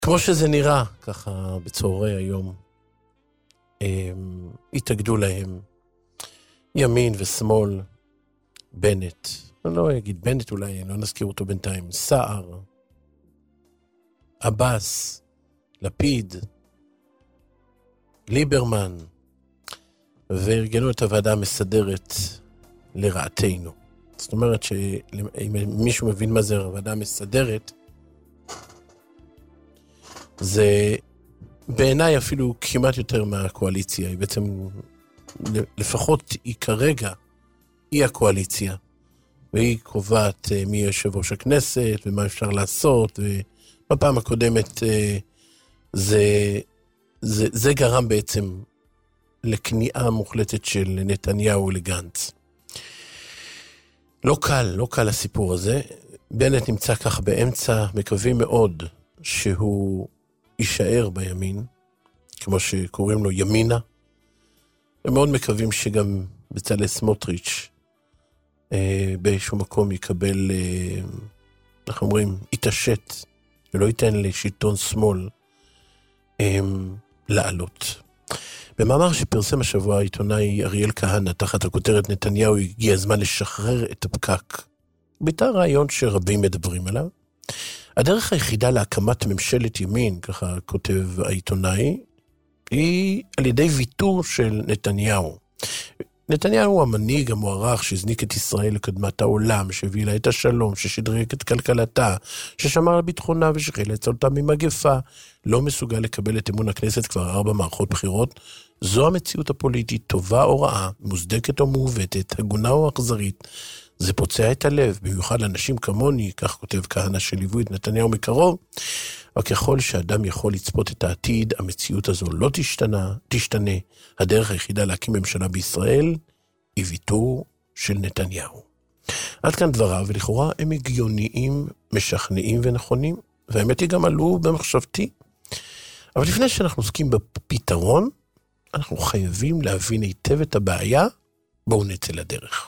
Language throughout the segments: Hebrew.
כמו שזה נראה, ככה בצהרי היום, התאגדו להם ימין ושמאל, בנט, אני לא אגיד בנט אולי, לא נזכיר אותו בינתיים, סער, אבס, לפיד, ליברמן, וארגנו את הוועדה המסדרת לרעתנו. זאת אומרת שאם מישהו מבין מה זה הוועדה המסדרת, זה בעיניי אפילו כמעט יותר מהקואליציה. היא בעצם, לפחות היא כרגע, היא הקואליציה. והיא קובעת מי יושב ראש הכנסת ומה אפשר לעשות. ובפעם הקודמת זה גרם בעצם לכניעה מוחלטת של נתניהו לגנץ. לא קל הסיפור הזה. בנט נמצא כך באמצע, מקווים מאוד שהוא יישאר בימין, כמו שקוראים לו ימינה. הם מאוד מקווים שגם בצלאל סמוטריץ' באיזשהו מקום יקבל, אנחנו אומרים, יתעשת, ולא ייתן לשלטון שמאל לעלות. במאמר שפרסם השבוע העיתונאי אריאל כהנא, תחת הכותרת נתניהו הגיע הזמן לשחרר את הפקק, ביטא רעיון שרבים מדברים עליו. הדרך היחידה להקמת ממשלת ימין, ככה כותב העיתונאי, היא על ידי ויתור של נתניהו. נתניהו הוא המנהיג המוערך שהזניק את ישראל לקדמת העולם, שהביא לה את השלום, ששדרג את כלכלתה, ששמר על ביטחונה ושחילץ אותה ממגפה, לא מסוגל לקבל את אמון הכנסת כבר 4 מערכות בחירות. זו המציאות הפוליטית, טובה או רעה, מוצדקת או מעוותת, הגונה או אכזרית. זה פוצע את הלב, במיוחד לאנשים כמוני, כך כותב כהנא שליוו את נתניהו מקרוב, אבל ככל שאדם יכול לצפות את העתיד, המציאות הזו לא תשתנה. הדרך היחידה להקים ממשלה בישראל היא ויתור של נתניהו. עד כאן דבריו, ולכאורה הם הגיוניים, משכנעים ונכונים, והאמת היא גם עלו במחשבתי. אבל לפני שאנחנו עוסקים בפתרון, אנחנו חייבים להבין היטב את הבעיה, בואו נצא לדרך.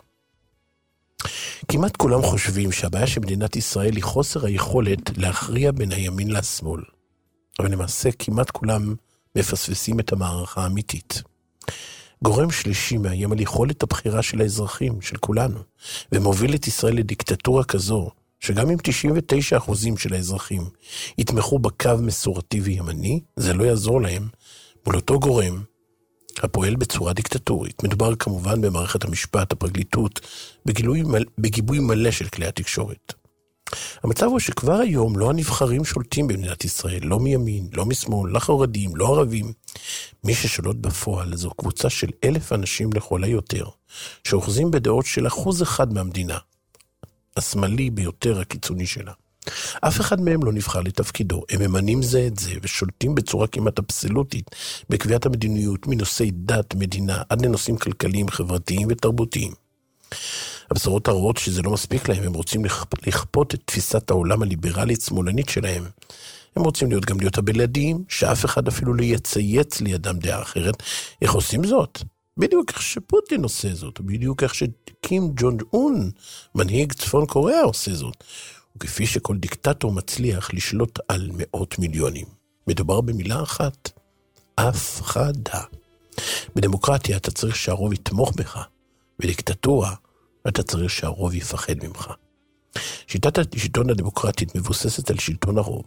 כמעט כולם חושבים שהבעיה של מדינת ישראל היא חוסר היכולת להכריע בין הימין לשמאל. אבל למעשה כמעט כולם מפספסים את המערכה האמיתית. גורם שלישי מאיים על יכולת הבחירה של האזרחים, של כולנו, ומוביל את ישראל לדיקטטורה כזו, שגם אם 99% של האזרחים יתמכו בקו מסורתי וימני, זה לא יעזור להם מול אותו גורם הפועל בצורה דיקטטורית. מדובר כמובן במערכת המשפט, הפרקליטות, בגיבוי מלא של כלי התקשורת. המצב הוא שכבר היום לא הנבחרים שולטים במדינת ישראל, לא מימין, לא משמאל, לא חרדים, לא ערבים. מי ששולט בפועל זו קבוצה של 1,000 אנשים לכל היותר, שאוחזים בדעות של 1% מהמדינה, השמאלי ביותר הקיצוני שלה. אף אחד מהם לא נבחר לתפקידו, הם ממנים זה את זה ושולטים בצורה כמעט אבסולוטית בקביעת המדיניות מנושאי דת, מדינה, עד לנושאים כלכליים, חברתיים ותרבותיים. הבשורות הרעות שזה לא מספיק להם, הם רוצים לכפות את תפיסת העולם הליברלית שמאלנית שלהם. הם רוצים גם להיות הבלעדיים, שאף אחד אפילו לא יצייץ לידם דעה אחרת. איך עושים זאת? בדיוק איך שפוטין עושה זאת, בדיוק איך שקים ג'ונג און, מנהיג צפון קוריאה, עושה זאת. וכפי שכל דיקטטור מצליח לשלוט על מאות מיליונים. מדובר במילה אחת, הפחדה. בדמוקרטיה אתה צריך שהרוב יתמוך בך, בדיקטטורה אתה צריך שהרוב יפחד ממך. שיטת השלטון הדמוקרטית מבוססת על שלטון הרוב.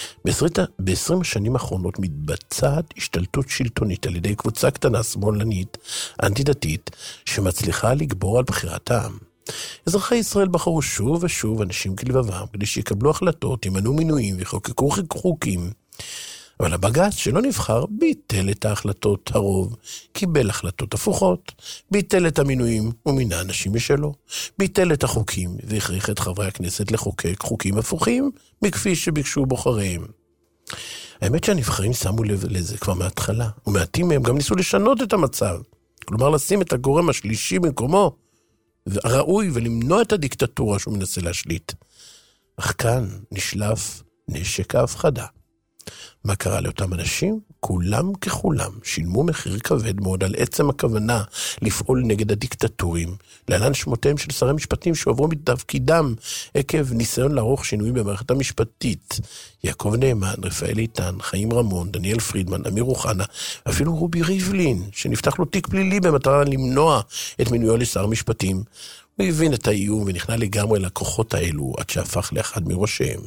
ב-20 השנים האחרונות מתבצעת השתלטות שלטונית על ידי קבוצה קטנה שמאלנית, אנטי-דתית, שמצליחה לגבור על בחירת העם. אזרחי ישראל בחרו שוב ושוב אנשים כלבבם, כדי שיקבלו החלטות, ימנו מינויים וחוקקו חוקים. אבל הבג"ץ שלא נבחר ביטל את ההחלטות הרוב, קיבל החלטות הפוכות, ביטל את המינויים ומינה אנשים משלו, ביטל את החוקים והכריח את חברי הכנסת לחוקק חוקים הפוכים מכפי שביקשו בוחריהם. האמת שהנבחרים שמו לב לזה כבר מההתחלה, ומעטים מהם גם ניסו לשנות את המצב, כלומר לשים את הגורם השלישי במקומו, ראוי ולמנוע את הדיקטטורה שהוא מנסה להשליט. אך כאן נשלף נשק ההפחדה. מה קרה לאותם אנשים? כולם ככולם שילמו מחיר כבד מאוד על עצם הכוונה לפעול נגד הדיקטטורים, להלן שמותיהם של שרי משפטים שעברו מתפקידם עקב ניסיון לערוך שינויים במערכת המשפטית. יעקב נאמן, רפאל איתן, חיים רמון, דניאל פרידמן, אמיר אוחנה, אפילו רובי ריבלין, שנפתח לו תיק פלילי במטרה למנוע את מינויו לשר משפטים. הוא הבין את האיום ונכנע לגמרי לכוחות האלו עד שהפך לאחד מראשיהם.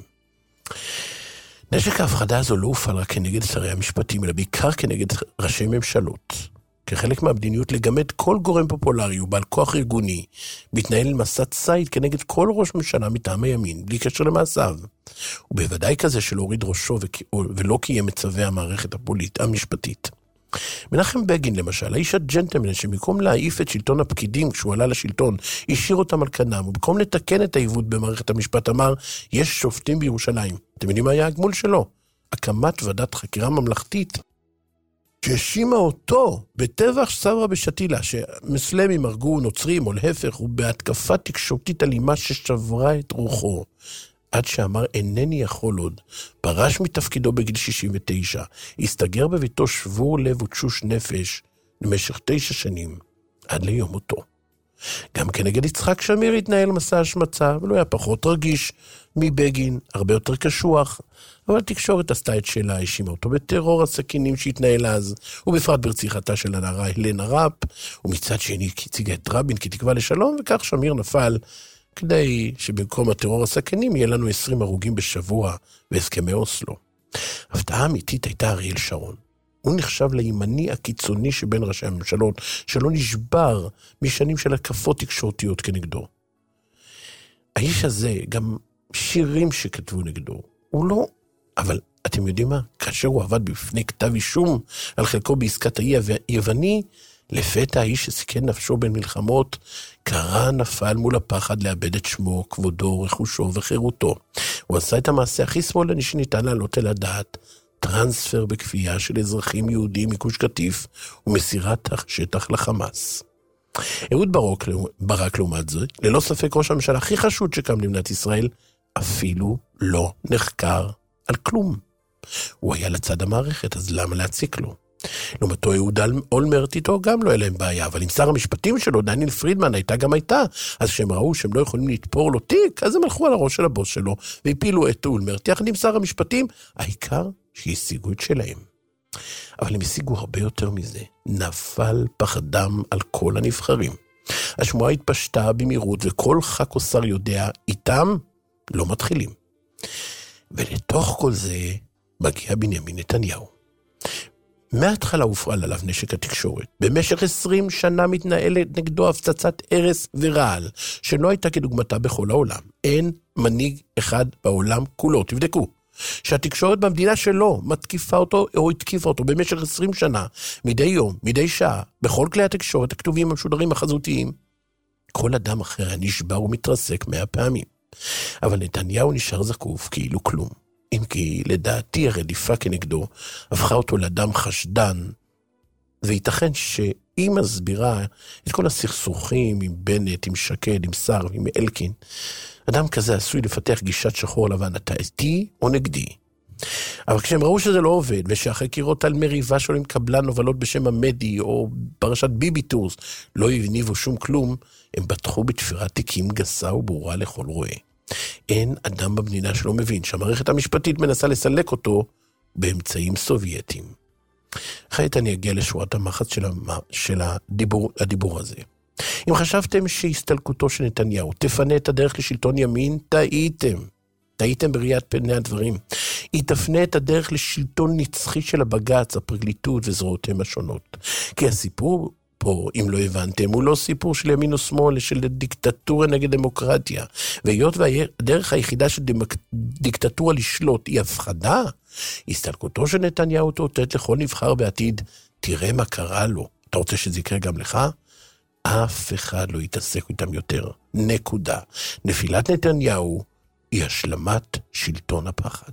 נשק ההפחדה הזו לא הופעל רק כנגד שרי המשפטים, אלא בעיקר כנגד ראשי ממשלות. כחלק מהמדיניות לגמד כל גורם פופולרי ובעל כוח ארגוני, מתנהל מסע ציד כנגד כל ראש ממשלה מטעם הימין, בלי קשר למעשיו. ובוודאי כזה שלא הוריד ראשו ולא קיים את צווי המערכת המשפטית. מנחם בגין למשל, האיש הג'נטלמן שבמקום להעיף את שלטון הפקידים כשהוא עלה לשלטון, השאיר אותם על כנם, ובמקום לתקן את העיוות במערכת המשפט אמר, יש שופטים בירושלים. אתם יודעים מה היה הגמול שלו? הקמת ועדת חקירה ממלכתית, שהאשימה אותו בטבח סברה בשתילה, שמוסלמים הרגו נוצרים או להפך, ובהתקפה תקשורתית אלימה ששברה את רוחו. עד שאמר אינני יכול עוד, פרש מתפקידו בגיל 69, הסתגר בביתו שבור לב ותשוש נפש למשך 9 שנים, עד ליום מותו. גם כנגד יצחק שמיר התנהל מסע השמצה, ולא היה פחות רגיש מבגין, הרבה יותר קשוח, אבל התקשורת עשתה את שלה, האשימה אותו בטרור הסכינים שהתנהל אז, ובפרט ברציחתה של הנערה הלנה ראפ, ומצד שני הציגה את רבין כתקווה לשלום, וכך שמיר נפל, כדי שבמקום הטרור הסכנים יהיה לנו 20 הרוגים בשבוע בהסכמי אוסלו. הפתעה אמיתית הייתה אריאל שרון. הוא נחשב לימני הקיצוני שבין ראשי הממשלות, שלא נשבר משנים של הקפות תקשורתיות כנגדו. האיש הזה, גם שירים שכתבו נגדו, הוא לא, אבל אתם יודעים מה? כאשר הוא עבד בפני כתב אישום על חלקו בעסקת האי היווני, לפתע האיש שסיכן נפשו בין מלחמות, קרא נפל מול הפחד לאבד את שמו, כבודו, רכושו וחירותו. הוא עשה את המעשה הכי שמאלני שניתן לעלות אל הדעת, טרנספר בכפייה של אזרחים יהודים מגוש קטיף ומסירת השטח לחמאס. אהוד ברק לעומת זאת, ללא ספק ראש הממשלה הכי חשוד שקם למדינת ישראל, אפילו לא נחקר על כלום. הוא היה לצד המערכת, אז למה להציק לו? לעומתו אהוד אולמרט איתו גם לא היה להם בעיה, אבל עם שר המשפטים שלו, דניאל פרידמן, הייתה, אז כשהם ראו שהם לא יכולים לתפור לו תיק, אז הם הלכו על הראש של הבוס שלו, והפילו את אולמרט, יחד עם שר המשפטים, העיקר שהשיגו את שלהם. אבל הם השיגו הרבה יותר מזה, נפל פחדם על כל הנבחרים. השמועה התפשטה במהירות, וכל ח"כ או שר יודע, איתם לא מתחילים. ולתוך כל זה מגיע בנימין נתניהו. מההתחלה הופעל עליו נשק התקשורת. במשך 20 שנה מתנהלת נגדו הפצצת הרס ורעל, שלא הייתה כדוגמתה בכל העולם. אין מנהיג אחד בעולם כולו, תבדקו, שהתקשורת במדינה שלו מתקיפה אותו או התקיפה אותו במשך 20 שנה, מדי יום, מדי שעה, בכל כלי התקשורת הכתובים המשודרים החזותיים. כל אדם אחר היה נשבר ומתרסק 100 פעמים. אבל נתניהו נשאר זקוף כאילו כלום. אם כי לדעתי הרדיפה כנגדו הפכה אותו לאדם חשדן, וייתכן שהיא מסבירה את כל הסכסוכים עם בנט, עם שקד, עם שר, עם אלקין, אדם כזה עשוי לפתח גישת שחור לבן, אתה איתי או נגדי. אבל כשהם ראו שזה לא עובד, ושהחקירות על מריבה שלו עם קבלן הובלות בשם המדי, או פרשת ביבי טורס, לא הניבו שום כלום, הם בטחו בתפירת תיקים גסה וברורה לכל רואה. אין אדם במדינה שלא מבין שהמערכת המשפטית מנסה לסלק אותו באמצעים סובייטיים. חיית אני אגיע לשורת המחץ של הדיבור הזה. אם חשבתם שהסתלקותו של נתניהו תפנה את הדרך לשלטון ימין, טעיתם בראיית פני הדברים. היא תפנה את הדרך לשלטון נצחי של הבג"ץ, הפרקליטות וזרועותיהם השונות. כי הסיפור פה, אם לא הבנתם, הוא לא סיפור של ימין או שמאל, של דיקטטורה נגד דמוקרטיה. והיות והדרך היחידה של דיקטטורה לשלוט היא הפחדה, הסתלקותו של נתניהו תאותת לכל נבחר בעתיד, תראה מה קרה לו. אתה רוצה שזה יקרה גם לך? אף אחד לא יתעסק איתם יותר. נקודה. נפילת נתניהו היא השלמת שלטון הפחד.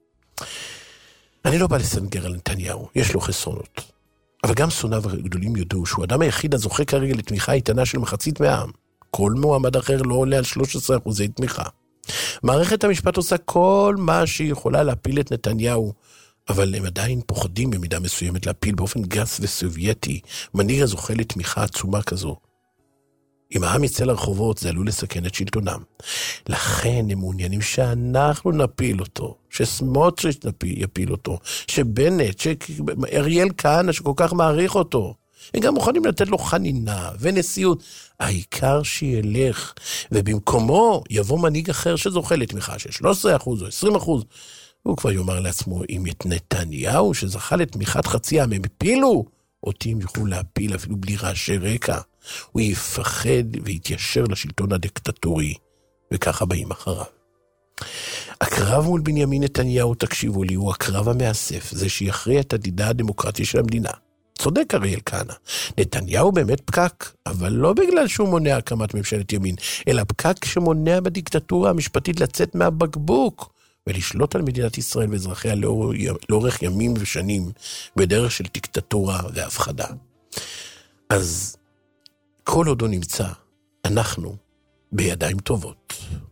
אני לא בא לסנגר על נתניהו, יש לו חסרונות. אבל גם שונאיו הגדולים יודעו שהוא האדם היחיד הזוכה כרגע לתמיכה איתנה של מחצית מהעם. כל מועמד אחר לא עולה על 13% תמיכה. מערכת המשפט עושה כל מה שהיא יכולה להפיל את נתניהו, אבל הם עדיין פוחדים במידה מסוימת להפיל באופן גס וסובייטי מנהיג הזוכה לתמיכה עצומה כזו. אם העם יצא לרחובות, זה עלול לסכן את שלטונם. לכן הם מעוניינים שאנחנו נפיל אותו, שסמוטריץ' יפיל אותו, שבנט, שאריאל כהנא שכל כך מעריך אותו. הם גם מוכנים לתת לו חנינה ונשיאות. העיקר שילך, ובמקומו יבוא מנהיג אחר שזוכה לתמיכה של 13% או 20%. הוא כבר יאמר לעצמו, אם את נתניהו שזכה לתמיכת חצי העם הם הפילו, אותי הם יוכלו להפיל אפילו בלי רעשי רקע. הוא יפחד ויתיישר לשלטון הדיקטטורי, וככה באים אחריו. הקרב מול בנימין נתניהו, תקשיבו לי, הוא הקרב המאסף, זה שיכריע את עתידה הדמוקרטי של המדינה. צודק אריאל כהנא, נתניהו באמת פקק, אבל לא בגלל שהוא מונע הקמת ממשלת ימין, אלא פקק שמונע בדיקטטורה המשפטית לצאת מהבקבוק, ולשלוט על מדינת ישראל ואזרחיה לאורך ימים ושנים, בדרך של דיקטטורה והפחדה. אז כל עוד הוא נמצא, אנחנו בידיים טובות.